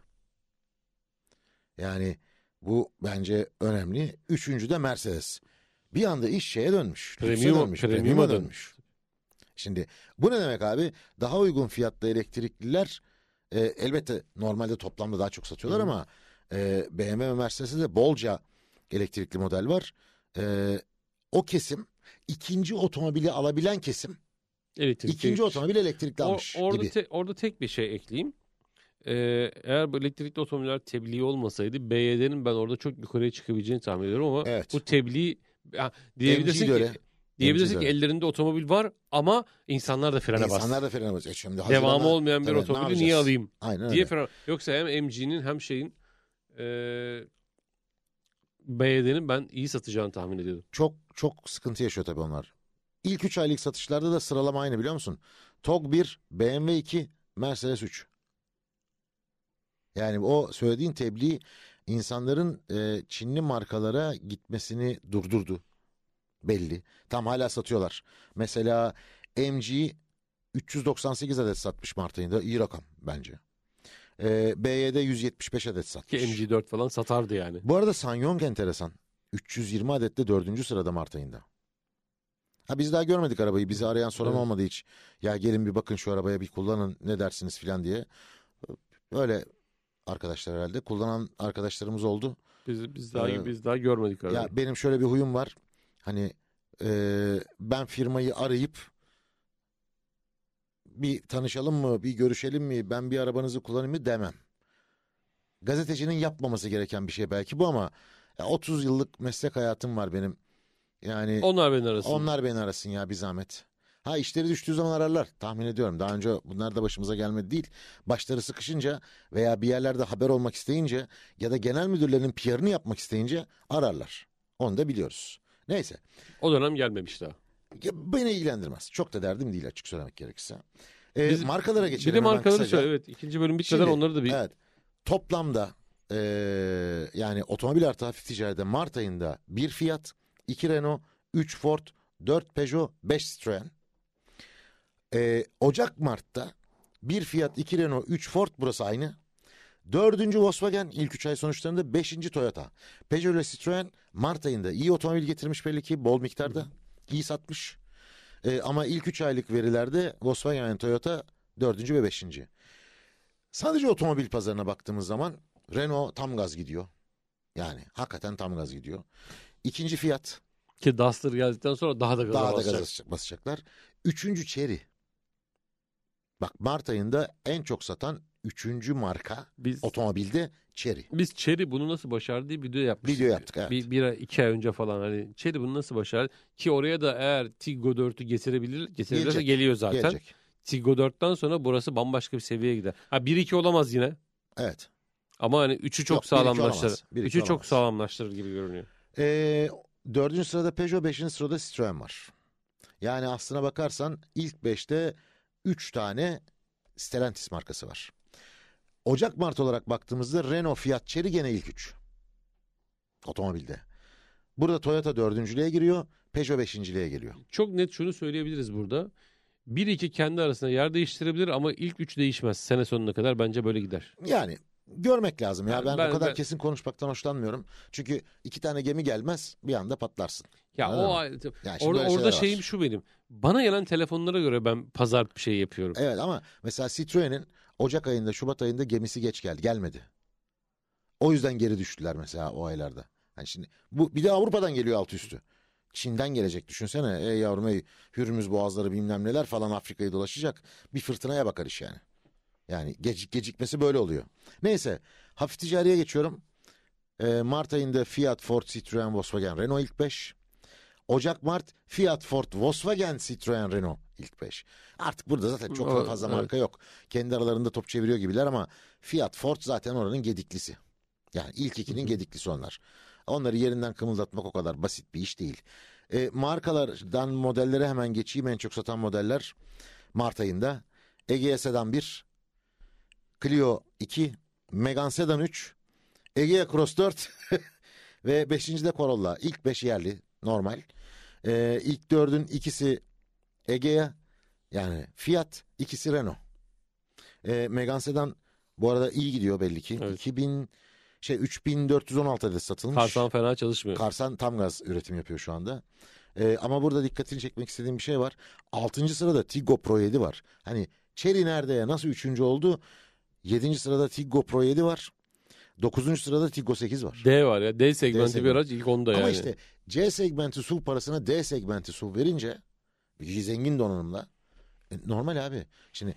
Yani bu bence önemli. Üçüncü de Mercedes. Bir anda iş şeye dönmüş. lükse Premium- dönmüş. premium'a Premium'a dönmüş. dönmüş. Şimdi bu ne demek abi? Daha uygun fiyatlı elektrikliler e, elbette normalde toplamda daha çok satıyorlar Hı. ama e, B M W ve Mercedes'te de bolca elektrikli model var. E, o kesim, ikinci otomobili alabilen kesim, Elektrik- ikinci otomobili elektrikli O- almış orada, gibi. te- orada tek bir şey ekleyeyim. Ee, eğer bu elektrikli otomobiller tebliğ olmasaydı B Y D'nin ben orada çok yukarıya çıkabileceğini tahmin ediyorum ama Evet. bu tebliğ ha, diyebilirsin M G de ki öyle. diyebilirsin M G ki de öyle. ellerinde otomobil var ama insanlar da frene bastı. İnsanlar da frene basıyor. E şimdi Devamı Haziran'a- olmayan bir Tabii, ne otomobili yapacağız? niye alayım Aynen diye öyle. fren. Yoksa hem M G'nin hem şeyin e, B Y D'nin ben iyi satacağını tahmin ediyordum. Çok çok sıkıntı yaşıyor tabii onlar. İlk üç aylık satışlarda da sıralama aynı, biliyor musun? Tok bir, B M W iki, Mercedes üç. Yani o söylediğin tebliğ insanların e, Çinli markalara gitmesini durdurdu. Belli. Tam hala satıyorlar. Mesela M G üç yüz doksan sekiz adet satmış Mart ayında. İyi rakam bence. E, B Y D yüz yetmiş beş adet Ki satmış. M G dört falan satardı yani. Bu arada Sanyong enteresan. üç yüz yirmi adette dördüncü sırada Mart ayında. Ha, biz daha görmedik arabayı. Bizi arayan soran Evet. olmadı hiç. Ya gelin bir bakın şu arabaya, bir kullanın, ne dersiniz filan diye. Öyle arkadaşlar herhalde. Kullanan arkadaşlarımız oldu. Biz biz daha Ee, biz daha görmedik Ya arabayı. benim şöyle bir huyum var. Hani e, ben firmayı arayıp bir tanışalım mı, bir görüşelim mi, ben bir arabanızı kullanayım mı demem. Gazetecinin yapmaması gereken bir şey belki bu ama ya otuz yıllık meslek hayatım var benim. Yani Onlar beni arasın. Onlar beni arasın ya bir zahmet. Ha işleri düştüğü zaman ararlar tahmin ediyorum. Daha önce bunlar da başımıza gelmedi değil. Başları sıkışınca veya bir yerlerde haber olmak isteyince ya da genel müdürlerinin P R'ını yapmak isteyince ararlar. Onu da biliyoruz. Neyse. O dönem gelmemiş daha. Ya, beni ilgilendirmez. Çok da derdim değil açık söylemek gerekirse. Ee, Biz, markalara geçelim. Bir de markaları kısaca. söyle. Evet, ikinci bölüm bitmeden Şimdi, onları da bir... Evet. Toplamda ee, yani otomobil artı hafif ticarette Mart ayında bir Fiat, iki Renault, üç Ford, dört Peugeot, beş Citroen. Ee, Ocak Mart'ta bir Fiat, iki Renault, üç Ford burası aynı. Dördüncü Volkswagen ilk üç ay sonuçlarında, beşinci Toyota. Peugeot ile Citroen Mart ayında iyi otomobil getirmiş belli ki bol miktarda. İyi satmış. Ee, ama ilk üç aylık verilerde Volkswagen ve Toyota dördüncü ve beşinci. Sadece otomobil pazarına baktığımız zaman Renault tam gaz gidiyor. Yani hakikaten tam gaz gidiyor. İkinci Fiat. Ki Duster geldikten sonra daha da gaza Daha da basacak. gaza basacaklar. Üçüncü Chery. Bak Mart ayında en çok satan üçüncü marka Biz, otomobilde Chery. Biz Chery bunu nasıl başardı diye video yapmıştık. Video yaptık evet. Bir, bir ay, iki ay önce falan hani Chery bunu nasıl başardı ki oraya da eğer Tiggo dörtü getirebilir, getirebilirse geliyor zaten. Gelecek. Tiggo dörtten sonra burası bambaşka bir seviyeye gider. Ha bir iki olamaz yine. Evet. Ama hani üçü çok Yok, sağlamlaştırır. Üçü olamaz. çok sağlamlaştırır gibi görünüyor. Ee, dördüncü sırada Peugeot, beşinci sırada Citroen var. Yani aslına bakarsan ilk beşte üç tane Stellantis markası var. Ocak Mart olarak baktığımızda Renault, Fiat, Chery gene ilk üç. Otomobilde. Burada Toyota dördüncülüğe giriyor, Peugeot beşinciliğe geliyor. Çok net şunu söyleyebiliriz burada. Bir iki kendi arasında yer değiştirebilir ama ilk üç değişmez. Sene sonuna kadar bence böyle gider. Yani görmek lazım ya. Yani ben, ben- o kadar ben- kesin konuşmaktan hoşlanmıyorum. Çünkü iki tane gemi gelmez, bir anda patlarsın. Ya Anladın o mı? ayrı- Yani şimdi orada böyle orada şeyler var. şeyim şu benim. Bana gelen telefonlara göre ben pazar bir şey yapıyorum. Evet ama mesela Citroen'in Ocak ayında, Şubat ayında gemisi geç geldi, gelmedi. O yüzden geri düştüler mesela o aylarda. Hani şimdi bu bir de Avrupa'dan geliyor altı üstü. Çin'den gelecek düşünsene. Ey yavrum ey Hürmüz boğazları bilmem neler falan Afrika'yı dolaşacak. Bir fırtınaya bakar iş yani. Yani gecik gecikmesi böyle oluyor. Neyse hafif ticariye geçiyorum. Ee, Mart ayında Fiat, Ford, Citroen, Volkswagen, Renault ilk beş. Ocak Mart Fiat, Ford, Volkswagen, Citroen, Renault ilk beş. Artık burada zaten çok Evet, fazla evet. marka yok. Kendi aralarında top çeviriyor gibiler ama Fiat, Ford zaten oranın gediklisi. Yani ilk ikinin gediklisi onlar. Onları yerinden kımıldatmak o kadar basit bir iş değil. E, markalardan modellere hemen geçeyim. En çok satan modeller Mart ayında Egea Sedan bir, Clio iki, Megane Sedan üç, Egea Cross dört ve beşinci de Corolla. İlk beş yerli normal. E, ilk dördün ikisi Egea yani Fiat, ikisi Renault. E, Megane Sedan bu arada iyi gidiyor belli ki. Evet. iki bin şey üç bin dört yüz on altı adet satılmış. Karsan fena çalışmıyor. Karsan tam gaz üretim yapıyor şu anda. Ee, ama burada dikkatini çekmek istediğim bir şey var. Altıncı sırada Tiggo Pro yedi var. Hani Chery nerede ya? Nasıl üçüncü oldu? Yedinci sırada Tiggo Pro yedi var. Dokuzuncu sırada Tiggo sekiz var. D var ya. D segmenti segmenti. bir araç ilk onda yani. Ama işte C segmenti S U V parasına D segmenti S U V verince bir zengin donanımla e, normal abi. Şimdi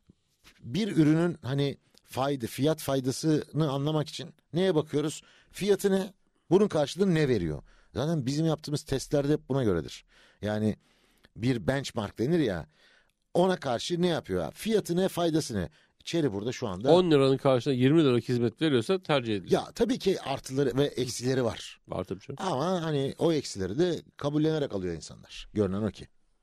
bir ürünün hani fayda, fiyat faydasını anlamak için neye bakıyoruz? Fiyatı ne? Bunun karşılığı ne veriyor? Zaten bizim yaptığımız testlerde hep buna göredir. Yani bir benchmark denir ya. Ona karşı ne yapıyor? Fiyatı ne, faydası ne? Chery burada şu anda. on liranın karşılığında yirmi liralık hizmet veriyorsa tercih edilir. Ya tabii ki artıları ve eksileri var. Var tabii canım. Ama hani o eksileri de kabullenerek alıyor insanlar. Görünen o ki.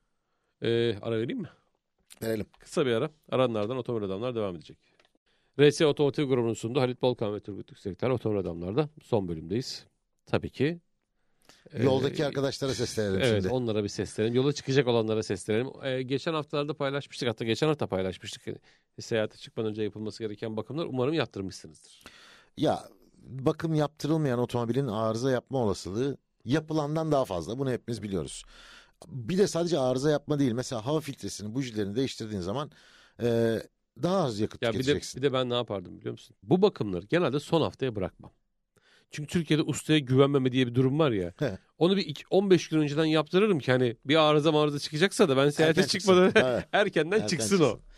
Ee, ara vereyim mi? Verelim. Kısa bir ara. Aranlardan Otomobil Adamlar devam edecek. R S Otomotiv grubunun sunduğu Halit Balkan ve Turgut Yüksekler Otomobil Adamlar'da son bölümdeyiz. Tabii ki. Yoldaki e, arkadaşlara seslenelim Evet şimdi. onlara bir seslenelim. Yola çıkacak olanlara seslenelim. Ee, geçen haftalarda paylaşmıştık. Hatta geçen hafta paylaşmıştık. E, seyahate çıkmadan önce yapılması gereken bakımlar. Umarım yaptırmışsınızdır. Ya bakım yaptırılmayan otomobilin arıza yapma olasılığı yapılandan daha fazla. Bunu hepimiz biliyoruz. Bir de sadece arıza yapma değil. Mesela hava filtresini, bujilerini değiştirdiğin zaman e, daha az yakıt Ya bir de, tüketeceksin. bir de ben ne yapardım biliyor musun? Bu bakımları genelde son haftaya bırakmam. Çünkü Türkiye'de ustaya güvenmeme diye bir durum var ya. He. Onu bir iki- on beş gün önceden yaptırırım ki hani bir arıza marıza çıkacaksa da ben seyahate Erken çıkmadan çıksın. Evet. erkenden Erken çıksın, o. çıksın.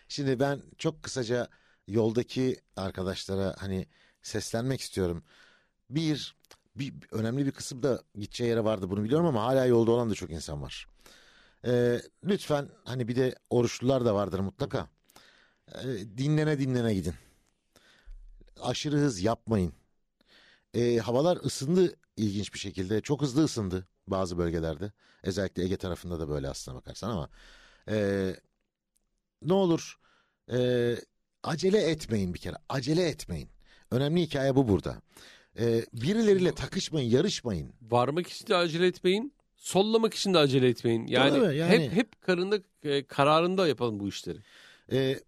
Şimdi ben çok kısaca yoldaki arkadaşlara hani seslenmek istiyorum. Bir, bir önemli bir kısım da gideceği yere vardı, bunu biliyorum, ama hala yolda olan da çok insan var. Ee, lütfen hani bir de oruçlular da vardır mutlaka. Ee, dinlene dinlene gidin. Aşırı hız yapmayın. Ee, havalar ısındı ilginç bir şekilde. Çok hızlı ısındı bazı bölgelerde. Özellikle Ege tarafında da böyle aslına bakarsan, ama e, ne olur e, acele etmeyin bir kere. Acele etmeyin. Önemli hikaye bu burada. Ee, birileriyle takışmayın, yarışmayın. Varmak için de acele etmeyin. Sollamak için de acele etmeyin. Yani, yani hep hep karında e, kararında yapalım bu işleri. E,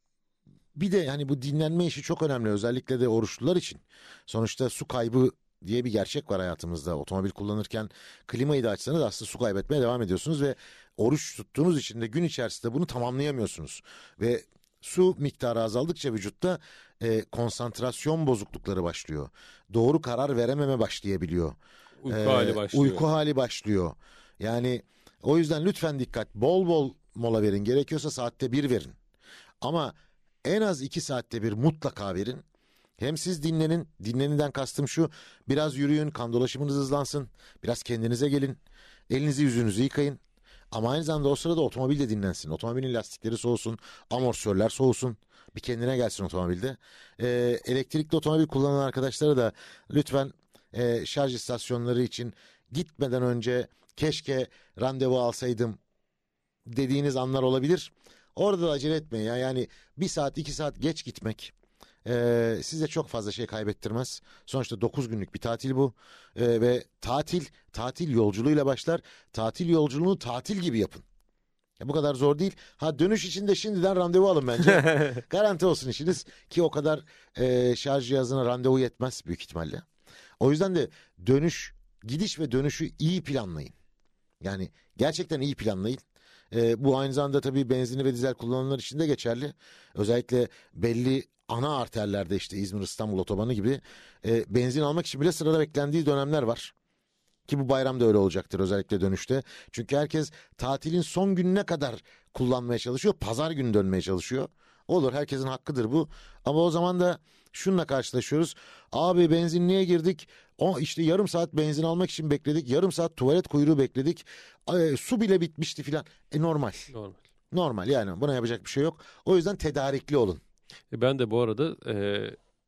bir de hani bu dinlenme işi çok önemli, özellikle de oruçlular için. Sonuçta su kaybı diye bir gerçek var hayatımızda. Otomobil kullanırken klimayı da açsanız aslında su kaybetmeye devam ediyorsunuz ve oruç tuttuğunuz için de gün içerisinde bunu tamamlayamıyorsunuz. Ve su miktarı azaldıkça vücutta e, konsantrasyon bozuklukları başlıyor. Doğru karar verememe başlayabiliyor. Uyku ee, hali başlıyor. Uyku hali başlıyor. Yani o yüzden lütfen dikkat. Bol bol mola verin. Gerekiyorsa saatte bir verin. Ama en az iki saatte bir mutlaka verin. Hem siz dinlenin. Dinleninden kastım şu: biraz yürüyün, kan dolaşımınız hızlansın. Biraz kendinize gelin. Elinizi yüzünüzü yıkayın. Ama aynı zamanda o sırada otomobil de dinlensin. Otomobilin lastikleri soğusun. Amortisörler soğusun. Bir kendine gelsin otomobilde. Ee, elektrikli otomobil kullanan arkadaşlara da lütfen e, şarj istasyonları için gitmeden önce keşke randevu alsaydım dediğiniz anlar olabilir. Orada da acele etmeyin. Ya. Yani bir saat iki saat geç gitmek Ee, size çok fazla şey kaybettirmez. Sonuçta dokuz günlük bir tatil bu. Ee, ve tatil, tatil yolculuğuyla başlar. Tatil yolculuğunu tatil gibi yapın. Ya bu kadar zor değil. Ha, dönüş için de şimdiden randevu alın bence. Garanti olsun işiniz. Ki o kadar e, şarj cihazına randevu yetmez büyük ihtimalle. O yüzden de dönüş, gidiş ve dönüşü iyi planlayın. Yani gerçekten iyi planlayın. E, bu aynı zamanda tabii benzinli ve dizel kullananlar için de geçerli. Özellikle belli ana arterlerde, işte İzmir-İstanbul otobanı gibi e, benzin almak için bile sırada beklendiği dönemler var. Ki bu bayram da öyle olacaktır, özellikle dönüşte. Çünkü herkes tatilin son gününe kadar kullanmaya çalışıyor. Pazar günü dönmeye çalışıyor. Olur, herkesin hakkıdır bu. Ama o zaman da şununla karşılaşıyoruz. Abi benzinliğe girdik. O işte yarım saat benzin almak için bekledik. Yarım saat tuvalet kuyruğu bekledik. E, su bile bitmişti filan. E normal. Normal. Normal, yani buna yapacak bir şey yok. O yüzden tedarikli olun. E ben de bu arada e,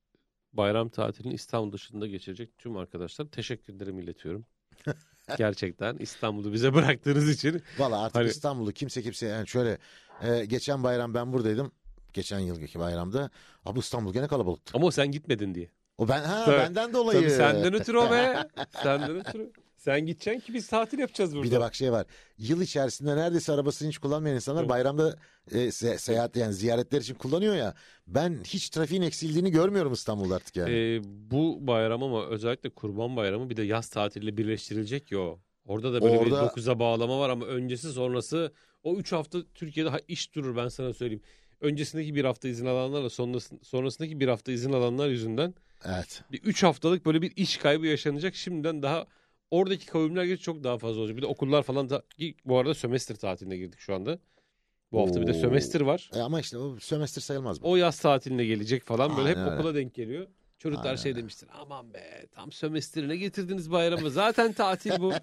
bayram tatilini İstanbul dışında geçirecek tüm arkadaşlar teşekkürlerimi iletiyorum. Gerçekten İstanbul'u bize bıraktığınız için. Valla artık hani... İstanbul'u kimse kimse yani şöyle e, geçen bayram ben buradaydım. Geçen yılki bayramda. Abi İstanbul gene kalabalıktı. Ama o sen gitmedin diye. O ben ha tabii, benden dolayı. Tabii senden ötürü o be. Senden ötürü. Sen gideceksin ki biz tatil yapacağız burada. Bir de bak şey var. Yıl içerisinde neredeyse arabasını hiç kullanmayan insanlar bayramda e, se- seyahat yani ziyaretler için kullanıyor ya. Ben hiç trafiğin eksildiğini görmüyorum İstanbul'da artık yani. Ee, bu bayram ama özellikle Kurban Bayramı bir de yaz tatiliyle birleştirilecek ya o. Orada da böyle Orada... bir dokuza bağlama var ama öncesi sonrası o üç hafta Türkiye'de iş durur, ben sana söyleyeyim. Öncesindeki bir hafta izin alanlarla sonrasındaki bir hafta izin alanlar yüzünden evet. bir üç haftalık böyle bir iş kaybı yaşanacak. Şimdiden daha oradaki kavimler çok daha fazla olacak. Bir de okullar falan da, bu arada sömestr tatiline girdik şu anda. Bu hafta Oo. bir de sömestr var. E ama işte o sömestr sayılmaz mı? O yaz tatiline gelecek falan böyle Aynen hep öyle. Okula denk geliyor. Çocuklar Aynen şey öyle. demiştir. Aman be, tam sömestrine getirdiniz bayramı. Zaten tatil bu.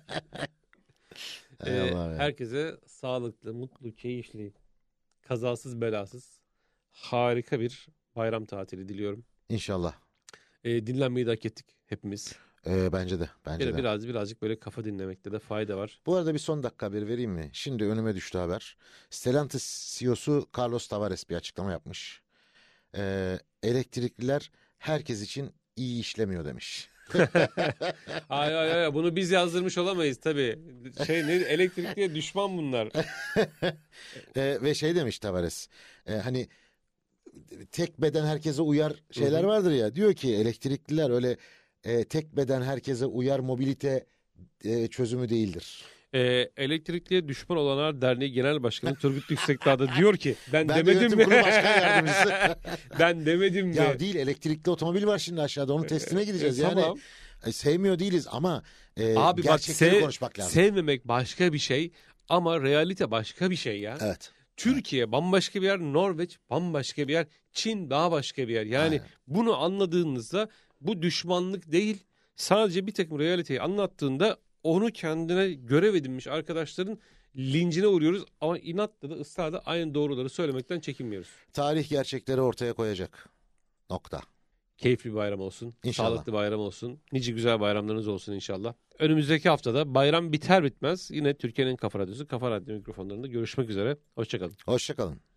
ee, herkese sağlıklı, mutlu, keyifli, kazasız belasız harika bir bayram tatili diliyorum. İnşallah. Ee, dinlenmeyi de hak ettik hepimiz. Ee, bence de. Bence Biraz, de. biraz birazcık böyle kafa dinlemekte de fayda var. Bu arada bir son dakika haber vereyim mi? Şimdi önüme düştü haber. Stellantis C E O'su Carlos Tavares bir açıklama yapmış. Ee, elektrikliler herkes için iyi işlemiyor demiş. Ay ay ay, bunu biz yazdırmış olamayız tabii. Şey ne, elektrikliye düşman bunlar. ee, ve şey demiş Tavares. E, hani tek beden herkese uyar şeyler vardır ya. Diyor ki elektrikliler öyle e, tek beden herkese uyar mobilite e, çözümü değildir. E, elektrikliye düşman olanlar Derneği Genel Başkanı Turgut Yüksekdağ da diyor ki ben, ben demedim mi? Başkan Yardımcısı. Ben demedim mi? Ya değil, elektrikli otomobil var şimdi aşağıda, onun testine gideceğiz. E, yani tamam. e, sevmiyor değiliz ama e, Abi gerçekleri bak, sev, konuşmak lazım. Sevmemek başka bir şey ama realite başka bir şey ya. Evet. Türkiye bambaşka bir yer, Norveç bambaşka bir yer, Çin daha başka bir yer. Yani Aynen. bunu anladığınızda bu düşmanlık değil, sadece bir takım realiteyi anlattığında onu kendine görev edinmiş arkadaşların lincine uğruyoruz. Ama inatla da ısrarla aynı doğruları söylemekten çekinmiyoruz. Tarih gerçekleri ortaya koyacak. Nokta. Keyifli bir bayram olsun. İnşallah. Sağlıklı bayram olsun. Nice güzel bayramlarınız olsun inşallah. Önümüzdeki haftada bayram biter bitmez yine Türkiye'nin Kafa Radyosu, Kafa Radyo mikrofonlarında görüşmek üzere. Hoşçakalın. Hoşça kalın.